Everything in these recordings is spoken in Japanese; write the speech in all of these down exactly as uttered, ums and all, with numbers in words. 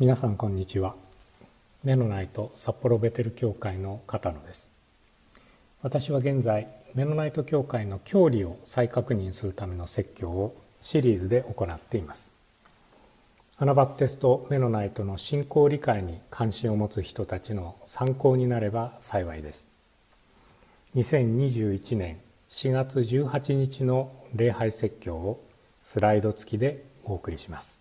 皆さんこんにちは。メノナイト札幌ベテル教会の片野です。私は現在メノナイト教会の教理を再確認するための説教をシリーズで行っています。アナバプテストメノナイトの信仰理解に関心を持つ人たちの参考になれば幸いです。にせんにじゅういちねんしがつじゅうはちにちの礼拝説教をスライド付きでお送りします。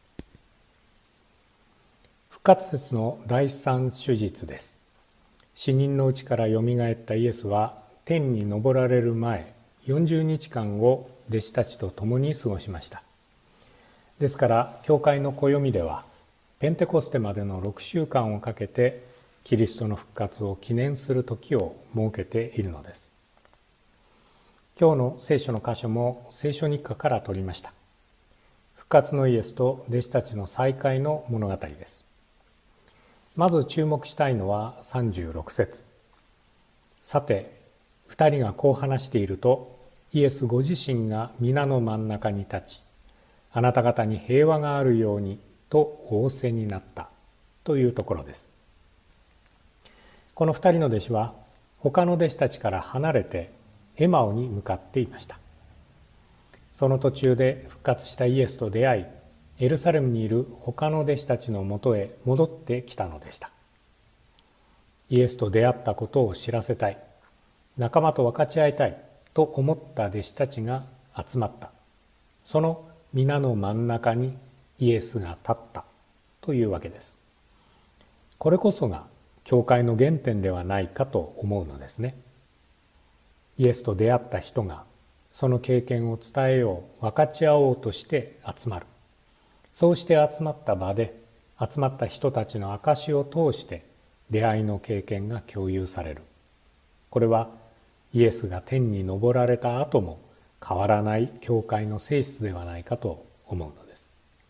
復活説の第三手術です。死人のうちからよみがえったイエスは天に昇られる前よんじゅうにちかんを弟子たちと共に過ごしました。ですから教会の暦ではペンテコステまでのろくしゅうかんをかけてキリストの復活を記念する時を設けているのです。今日の聖書の箇所も聖書日課から取りました。復活のイエスと弟子たちの再会の物語です。まず注目したいのはさんじゅうろくせつ。さて、二人がこう話していると、イエスご自身が皆の真ん中に立ち、あなた方に平和があるようにと仰せになったというところです。この二人の弟子は、他の弟子たちから離れてエマオに向かっていました。その途中で復活したイエスと出会い、エルサレムにいる他の弟子たちのもとへ戻ってきたのでした。イエスと出会ったことを知らせたい、仲間と分かち合いたいと思った弟子たちが集まった。その皆の真ん中にイエスが立ったというわけです。これこそが教会の原点ではないかと思うのですね。イエスと出会った人がその経験を伝えよう、分かち合おうとして集まる。そうして集まった場で、集まった人たちの証を通して出会いの経験が共有される。これはイエスが天に昇られた後も変わらない教会の性質ではないかと思うのです。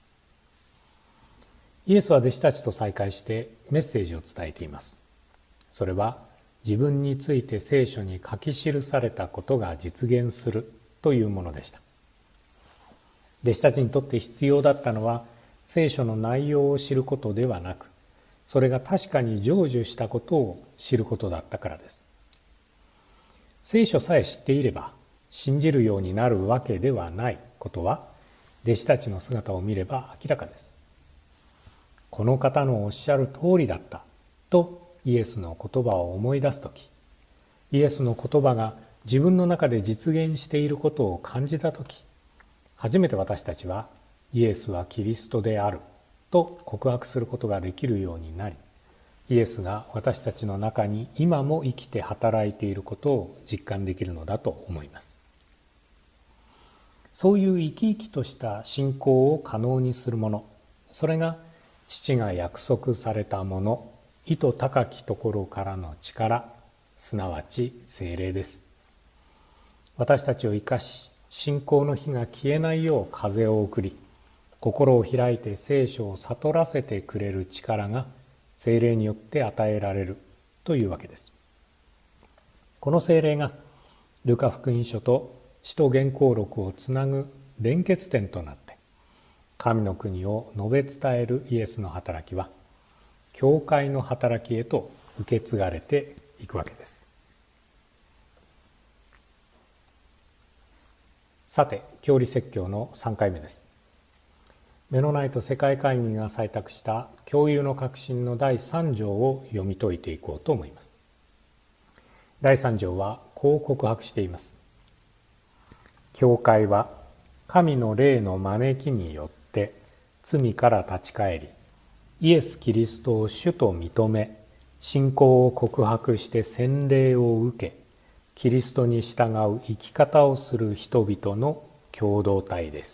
イエスは弟子たちと再会してメッセージを伝えています。それは自分について聖書に書き記されたことが実現するというものでした。弟子たちにとって必要だったのは聖書の内容を知ることではなく、それが確かに成就したことを知ることだったからです。聖書さえ知っていれば信じるようになるわけではないことは、弟子たちの姿を見れば明らかです。この方のおっしゃる通りだったとイエスの言葉を思い出すとき、イエスの言葉が自分の中で実現していることを感じたとき、初めて私たちはイエスはキリストであると告白することができるようになり、イエスが私たちの中に今も生きて働いていることを実感できるのだと思います。そういう生き生きとした信仰を可能にするもの、それが父が約束されたもの、意図高きところからの力、すなわち聖霊です。私たちを生かし、信仰の火が消えないよう風を送り、心を開いて聖書を悟らせてくれる力が聖霊によって与えられるというわけです。この聖霊がルカ福音書と使徒言行録をつなぐ連結点となって、神の国を述べ伝えるイエスの働きは、教会の働きへと受け継がれていくわけです。さて、教理説教のさんかいめです。メノナイト世界会議が採択した共有の革新のだいさん条を読み解いていこうと思います。だいさん条はこう告白しています。教会は神の霊の招きによって罪から立ち返り、イエス・キリストを主と認め、信仰を告白して洗礼を受け、キリストに従う生き方をする人々の共同体です。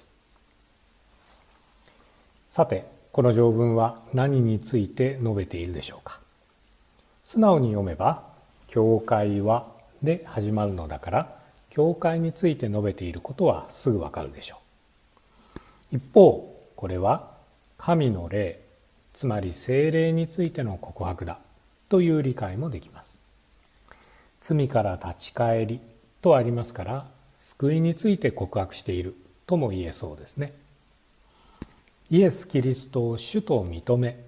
さて、この条文は何について述べているでしょうか。素直に読めば、教会はで始まるのだから、教会について述べていることはすぐわかるでしょう。一方、これは神の霊、つまり聖霊についての告白だという理解もできます。罪から立ち返りとありますから、救いについて告白しているとも言えそうですね。イエス・キリストを主と認め、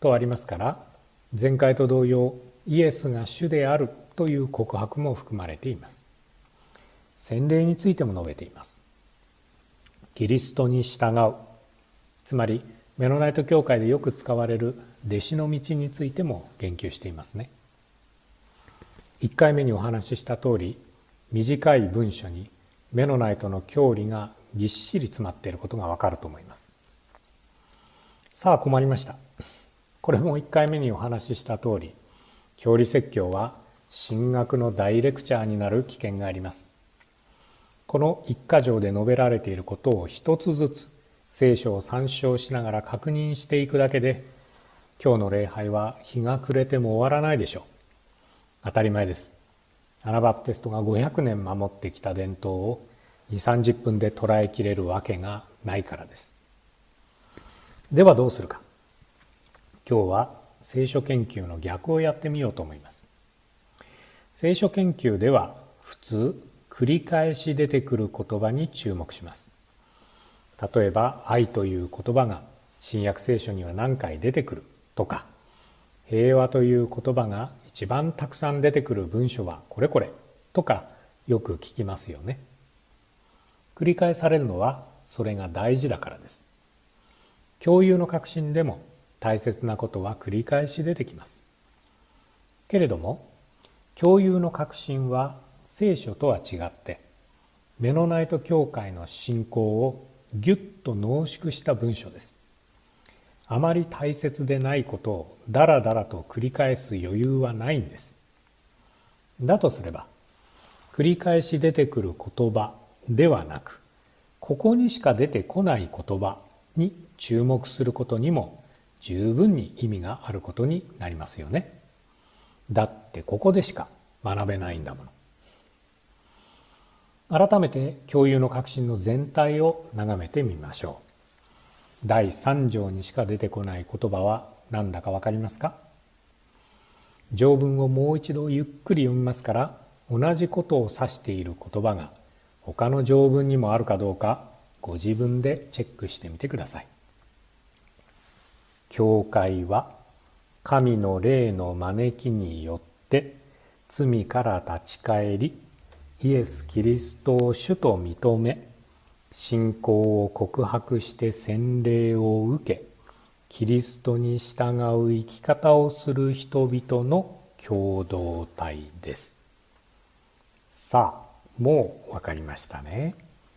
とありますから、前回と同様イエスが主であるという告白も含まれています。洗礼についても述べています。キリストに従う、つまりメノナイト教会でよく使われる弟子の道についても言及していますね。いっかいめにお話しした通り、短い文書にメノナイトの教理がぎっしり詰まっていることがわかると思います。さあ困りました。これもいっかいめにお話しした通り、教理説教は神学の大レクチャーになる危険があります。この一箇条で述べられていることを一つずつ聖書を参照しながら確認していくだけで、今日の礼拝は日が暮れても終わらないでしょう。当たり前です。アナバプテストがごひゃくねん守ってきた伝統をにじゅう、さんじゅっぷんで捉えきれるわけがないからです。ではどうするか。今日は聖書研究の逆をやってみようと思います。聖書研究では普通繰り返し出てくる言葉に注目します。例えば愛という言葉が新約聖書には何回出てくるとか、平和という言葉が一番たくさん出てくる文書はこれこれとかよく聞きますよね。繰り返されるのはそれが大事だからです。共有の確信でも大切なことは繰り返し出てきます。けれども共有の確信は聖書とは違ってメノナイト教会の信仰をぎゅっと濃縮した文書です。あまり大切でないことをだらだらと繰り返す余裕はないんです。だとすれば繰り返し出てくる言葉ではなく、ここにしか出てこない言葉に注目することにも十分に意味があることになりますよね。だってここでしか学べないんだもの。改めて共有の確信の全体を眺めてみましょう。だいさん条にしか出てこない言葉は何だかわかりますか？条文をもう一度ゆっくり読みますから、同じことを指している言葉が他の条文にもあるかどうかご自分でチェックしてみてください。教会は神の霊の招きによって罪から立ち返り、イエス・キリストを主と認め、信仰を告白して洗礼を受け、キリストに従う生き方をする人々の共同体です。さあ、もうわかりましたね。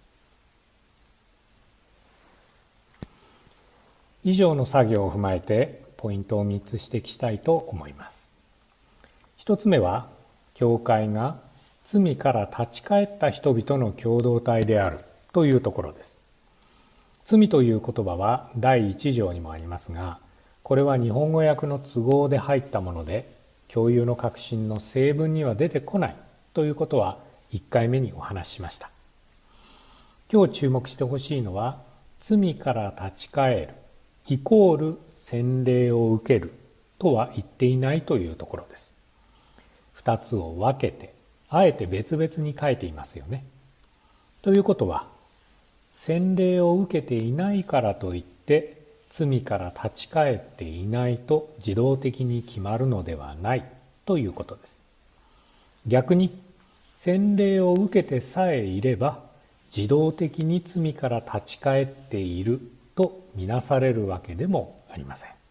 以上の作業を踏まえてポイントをみっつ指摘したいと思います。一つ目は、教会が罪から立ち返った人々の共同体であるというところです。罪という言葉はだいいち条にもありますが、これは日本語訳の都合で入ったもので、共有の確信の正文には出てこないということはいっかいめにお話ししました。今日注目してほしいのは、罪から立ち返るイコール洗礼を受けるとは言っていないというところです。二つを分けてあえて別々に書いていますよね。ということは、洗礼を受けていないからといって罪から立ち返っていないと自動的に決まるのではないということです。逆に洗礼を受けてさえいれば自動的に罪から立ち返っているとみなされるわけでもありません。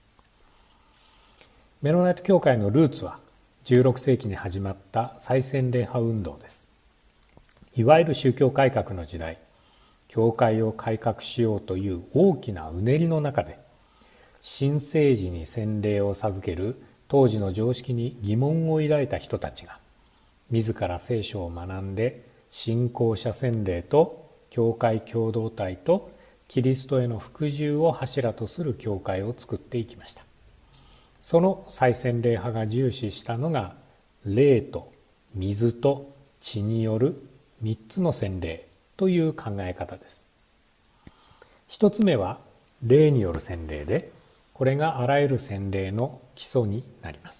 メノナイト教会のルーツはじゅうろくせいきに始まった再洗礼派運動です。いわゆる宗教改革の時代、教会を改革しようという大きなうねりの中で、新生児に洗礼を授ける当時の常識に疑問を抱いた人たちが、自ら聖書を学んで信仰者洗礼と教会共同体とキリストへの服従を柱とする教会を作っていきました。その再洗礼派が重視したのが、霊と水と血による三つの洗礼という考え方です。一つ目は霊による洗礼で、これがあらゆる洗礼の基礎になります。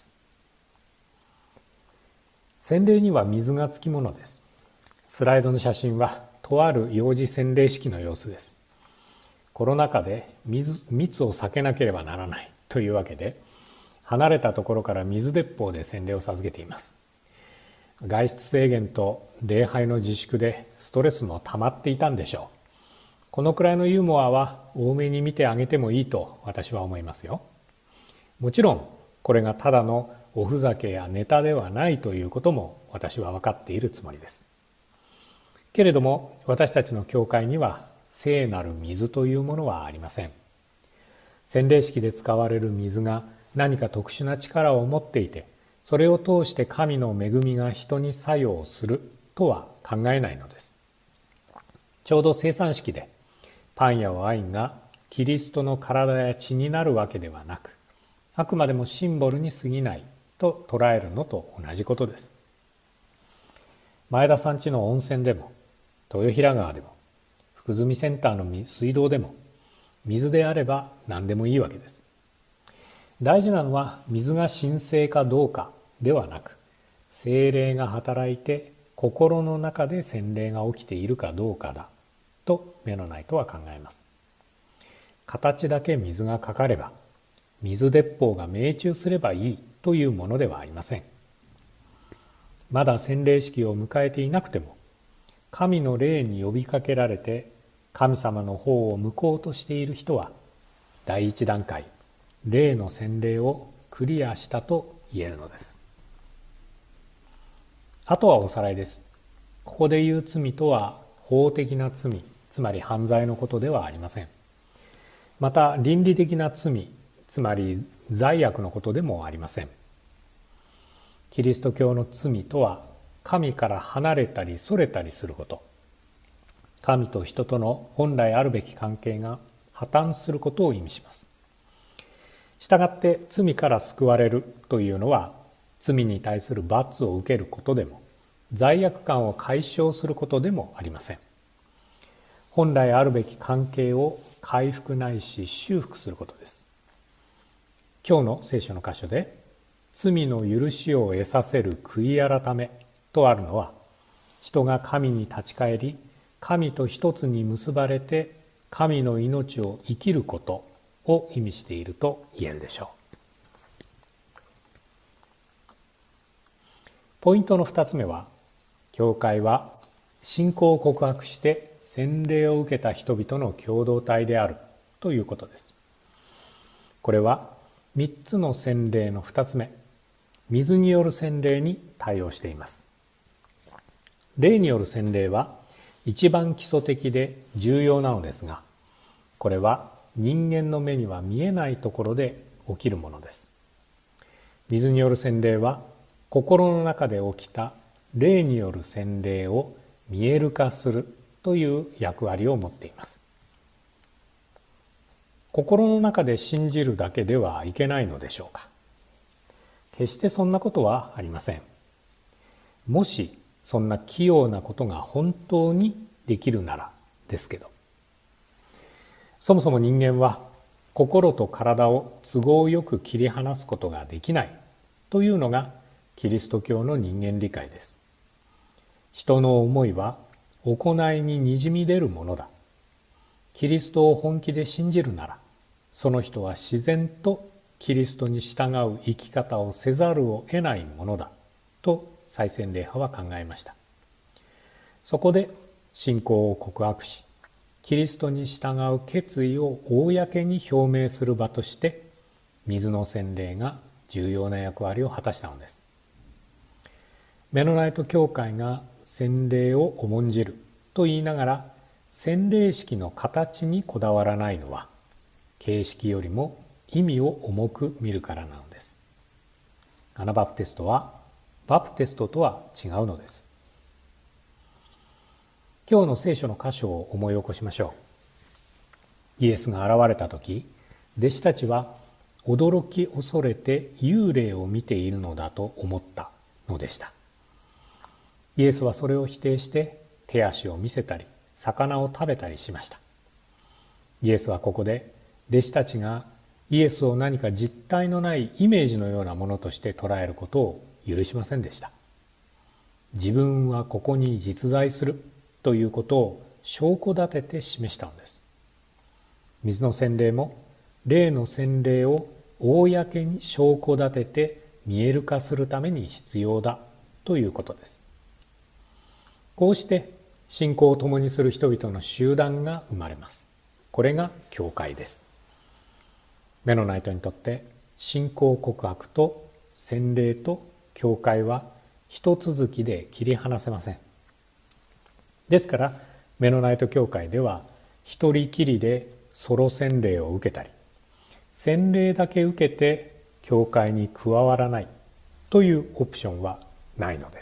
洗礼には水がつきものです。スライドの写真はとある幼児洗礼式の様子です。コロナ禍で水密を避けなければならないというわけで、離れたところから水鉄砲で洗礼を授けています。外出制限と礼拝の自粛でストレスも溜まっていたんでしょう。このくらいのユーモアは多めに見てあげてもいいと私は思いますよ。もちろんこれがただのおふざけやネタではないということも私は分かっているつもりです。けれども私たちの教会には聖なる水というものはありません。洗礼式で使われる水が何か特殊な力を持っていて、それを通して神の恵みが人に作用するとは考えないのです。ちょうど聖餐式でパンやワインがキリストの体や血になるわけではなく、あくまでもシンボルに過ぎないと捉えるのと同じことです。前田さん家の温泉でも、豊平川でも、福住センターの水道でも、水であれば何でもいいわけです。大事なのは水が神聖かどうかではなく、聖霊が働いて心の中で洗礼が起きているかどうかだとメノナイトは考えます。形だけ水がかかれば、水鉄砲が命中すればいいというものではありません。まだ洗礼式を迎えていなくても、神の霊に呼びかけられて神様の方を向こうとしている人は、第一段階、霊の洗礼をクリアしたと言えるのです。あとはおさらいです。ここで言う罪とは法的な罪、つまり犯罪のことではありません。また倫理的な罪、つまり罪悪のことでもありません。キリスト教の罪とは神から離れたりそれたりすること、神と人との本来あるべき関係が破綻することを意味します。したがって罪から救われるというのは、罪に対する罰を受けることでも罪悪感を解消することでもありません。本来あるべき関係を回復ないし修復することです。今日の聖書の箇所で、罪の許しを得させる悔い改めとあるのは、人が神に立ち返り、神と一つに結ばれて神の命を生きることを意味していると言えるでしょう。ポイントの二つ目は、教会は信仰を告白して洗礼を受けた人々の共同体であるということです。これは三つの洗礼の二つ目、水による洗礼に対応しています。霊による洗礼は一番基礎的で重要なのですが、これは人間の目には見えないところで起きるものです。水による洗礼は心の中で起きた霊による洗礼を見える化するという役割を持っています。心の中で信じるだけではいけないのでしょうか。決してそんなことはありません。もしそんな器用なことが本当にできるならですけど。そもそも人間は心と体を都合よく切り離すことができないというのがキリスト教の人間理解です。人の思いは行いににじみ出るものだ。キリストを本気で信じるなら、その人は自然とキリストに従う生き方をせざるを得ないものだと再洗礼派は考えました。そこで信仰を告白し、キリストに従う決意を公に表明する場として水の洗礼が重要な役割を果たしたのです。メノナイト教会が洗礼を重んじると言いながら、洗礼式の形にこだわらないのは、形式よりも意味を重く見るからなのです。アナバプテストはバプテストとは違うのです。今日の聖書の箇所を思い起こしましょう。イエスが現れた時、弟子たちは驚き恐れて幽霊を見ているのだと思ったのでした。イエスはそれを否定して手足を見せたり魚を食べたりしました。イエスはここで弟子たちがイエスを何か実体のないイメージのようなものとして捉えることを許しませんでした。自分はここに実在するということを証拠立てて示したのです。水の洗礼も霊の洗礼を公に証拠立てて見える化するために必要だということです。こうして信仰を共にする人々の集団が生まれます。これが教会です。メノナイトにとって信仰告白と洗礼と教会は一続きで切り離せません。ですからメノナイト教会では一人きりでソロ洗礼を受けたり、洗礼だけ受けて教会に加わらないというオプションはないのです。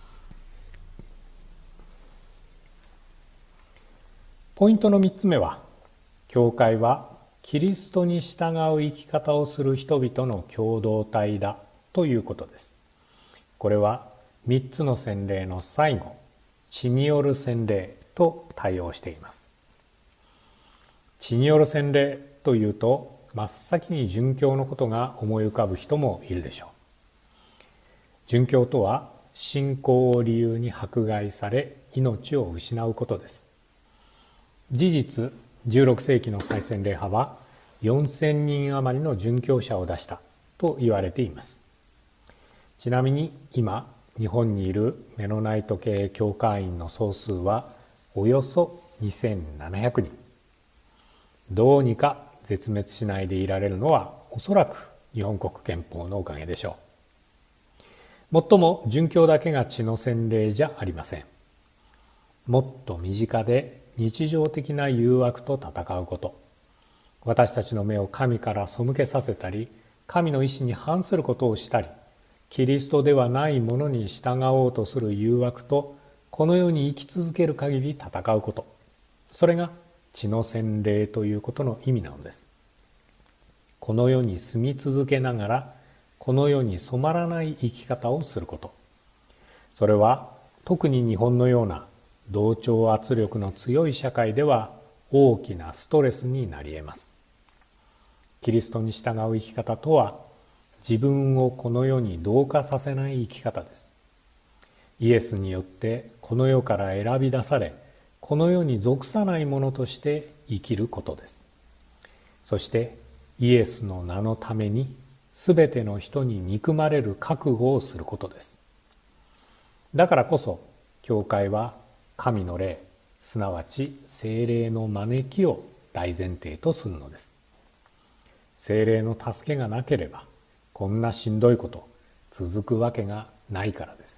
ポイントのみっつめは、教会はキリストに従う生き方をする人々の共同体だということです。これはみっつの洗礼の最後、血による洗礼と対応しています。血による洗礼というと、真っ先に殉教のことが思い浮かぶ人もいるでしょう。殉教とは信仰を理由に迫害され命を失うことです。事実、じゅうろくせいきの再洗礼派はよんせんにん余りの殉教者を出したと言われています。ちなみに今日本にいるメノナイト系教会員の総数はおよそにせんななひゃくにん。どうにか絶滅しないでいられるのはおそらく日本国憲法のおかげでしょう。もっとも殉教だけが血の洗礼じゃありません。もっと身近で日常的な誘惑と戦うこと、私たちの目を神から背けさせたり、神の意志に反することをしたり、キリストではないものに従おうとする誘惑と、この世に生き続ける限り戦うこと、それが血の洗礼ということの意味なのです。この世に住み続けながら、この世に染まらない生き方をすること、それは特に日本のような同調圧力の強い社会では大きなストレスになり得ます。キリストに従う生き方とは、自分をこの世に同化させない生き方です。イエスによってこの世から選び出され、この世に属さないものとして生きることです。そしてイエスの名のためにすべての人に憎まれる覚悟をすることです。だからこそ教会は神の霊、すなわち聖霊の招きを大前提とするのです。聖霊の助けがなければ、こんなしんどいこと続くわけがないからです。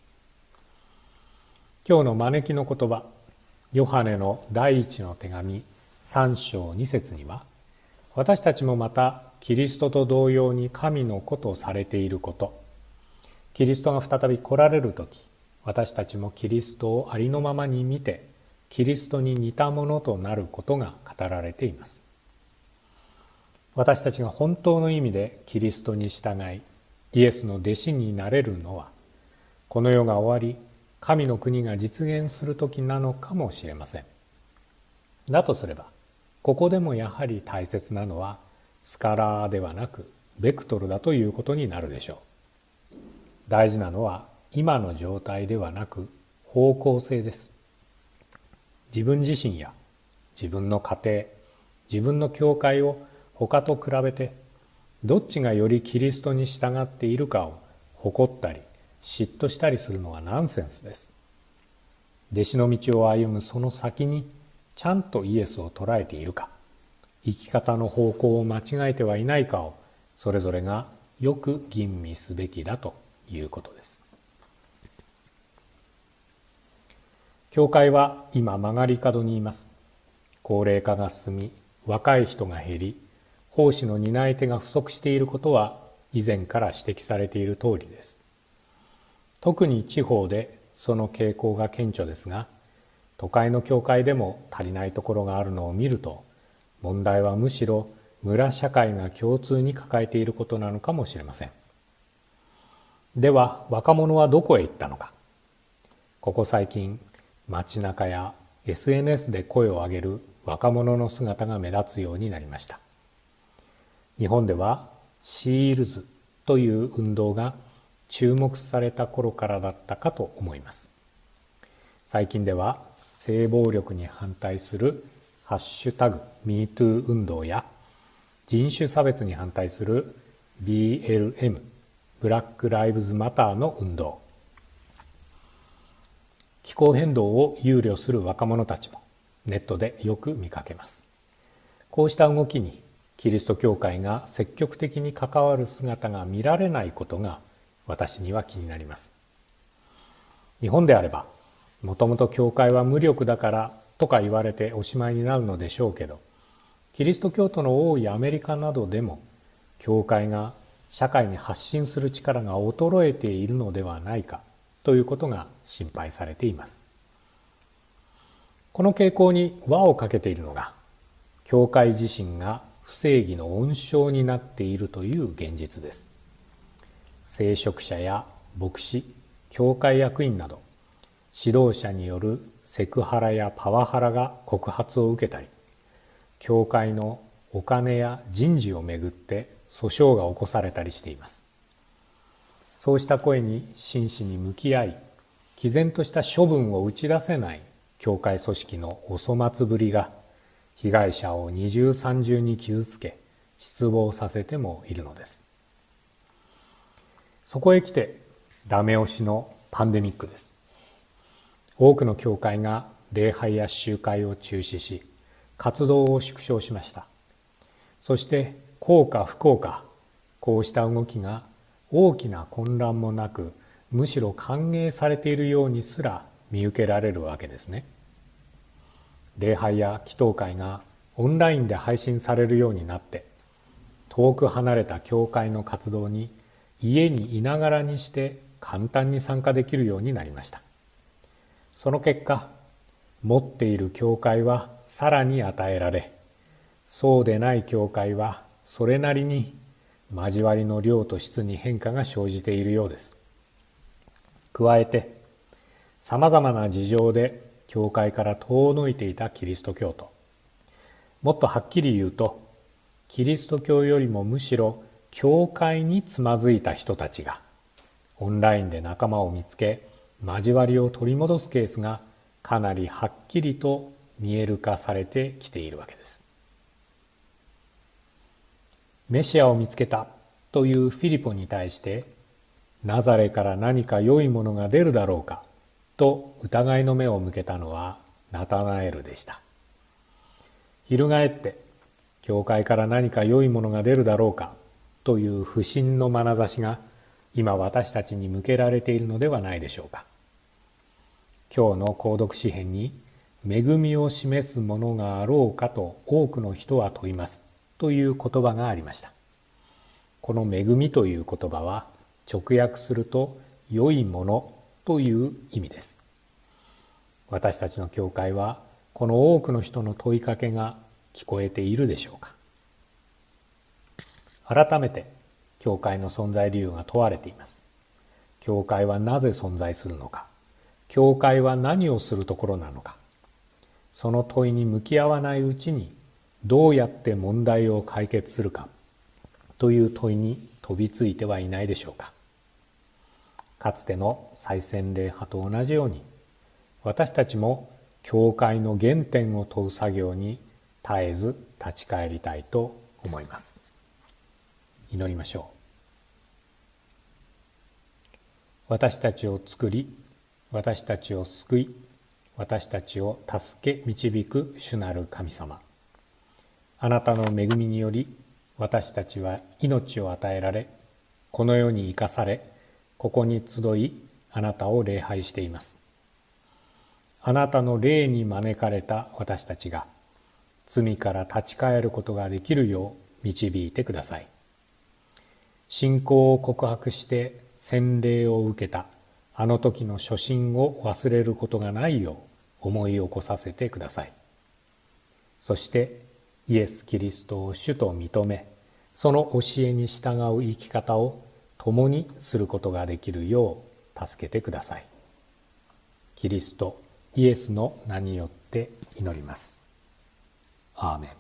今日の招きの言葉、ヨハネの第一の手紙さん章に節には、私たちもまたキリストと同様に神の子とされていること、キリストが再び来られるとき、私たちもキリストをありのままに見て、キリストに似たものとなることが語られています。私たちが本当の意味でキリストに従い、イエスの弟子になれるのは、この世が終わり、神の国が実現するときなのかもしれません。だとすれば、ここでもやはり大切なのは、スカラーではなく、ベクトルだということになるでしょう。大事なのは、今の状態ではなく方向性です。自分自身や自分の家庭、自分の教会を他と比べて、どっちがよりキリストに従っているかを誇ったり嫉妬したりするのはナンセンスです。弟子の道を歩むその先にちゃんとイエスを捉えているか、生き方の方向を間違えてはいないかをそれぞれがよく吟味すべきだということです。教会は今曲がり角にいます。高齢化が進み、若い人が減り、奉仕の担い手が不足していることは以前から指摘されている通りです。特に地方でその傾向が顕著ですが、都会の教会でも足りないところがあるのを見ると、問題はむしろ村社会が共通に抱えていることなのかもしれません。では若者はどこへ行ったのか。ここ最近、街中や エスエヌエス で声を上げる若者の姿が目立つようになりました。日本ではシールズという運動が注目された頃からだったかと思います。最近では性暴力に反対するハッシュタグ ミートゥー 運動や人種差別に反対する ビーエルエム ブラック・ライブズ・マターの運動、気候変動を憂慮する若者たちもネットでよく見かけます。こうした動きにキリスト教会が積極的に関わる姿が見られないことが私には気になります。日本であればもともと教会は無力だからとか言われておしまいになるのでしょうけど、キリスト教徒の多いアメリカなどでも教会が社会に発信する力が衰えているのではないかということが心配されています。この傾向に輪をかけているのが、教会自身が不正義の温床になっているという現実です。聖職者や牧師、教会役員など指導者によるセクハラやパワハラが告発を受けたり、教会のお金や人事をめぐって訴訟が起こされたりしています。そうした声に真摯に向き合い、毅然とした処分を打ち出せない教会組織のお粗末ぶりが被害者を二重三重に傷つけ失望させてもいるのです。そこへ来てダメ押しのパンデミックです。多くの教会が礼拝や集会を中止し、活動を縮小しました。そして幸か不幸か、こうした動きが大きな混乱もなく、むしろ歓迎されているようにすら見受けられるわけですね。礼拝や祈祷会がオンラインで配信されるようになって、遠く離れた教会の活動に家にいながらにして簡単に参加できるようになりました。その結果、持っている教会はさらに与えられ、そうでない教会はそれなりに交わりの量と質に変化が生じているようです。加えて、さまざまな事情で教会から遠のいていたキリスト教徒、もっとはっきり言うと、キリスト教よりもむしろ教会につまずいた人たちが、オンラインで仲間を見つけ、交わりを取り戻すケースがかなりはっきりと見える化されてきているわけです。メシアを見つけたというフィリポに対して、ナザレから何か良いものが出るだろうかと疑いの目を向けたのはナタナエルでした。翻って、教会から何か良いものが出るだろうかという不信の眼差しが今私たちに向けられているのではないでしょうか。今日の購読詩編に、恵みを示すものがあろうかと多くの人は問いますという言葉がありました。この恵みという言葉は直訳すると良いものという意味です。私たちの教会はこの多くの人の問いかけが聞こえているでしょうか。改めて教会の存在理由が問われています。教会はなぜ存在するのか、教会は何をするところなのか、その問いに向き合わないうちにどうやって問題を解決するかという問いに飛びついてはいないでしょうか。かつての再洗礼派と同じように、私たちも教会の原点を問う作業に絶えず立ち返りたいと思います。祈りましょう。私たちを作り、私たちを救い、私たちを助け導く主なる神様。あなたの恵みにより、私たちは命を与えられ、この世に生かされ、ここに集い、あなたを礼拝しています。あなたの霊に招かれた私たちが、罪から立ち返ることができるよう導いてください。信仰を告白して洗礼を受けたあの時の初心を忘れることがないよう思い起こさせてください。そしてイエス・キリストを主と認め、その教えに従う生き方を共にすることができるよう助けてください。キリスト、イエスの名によって祈ります。アーメン。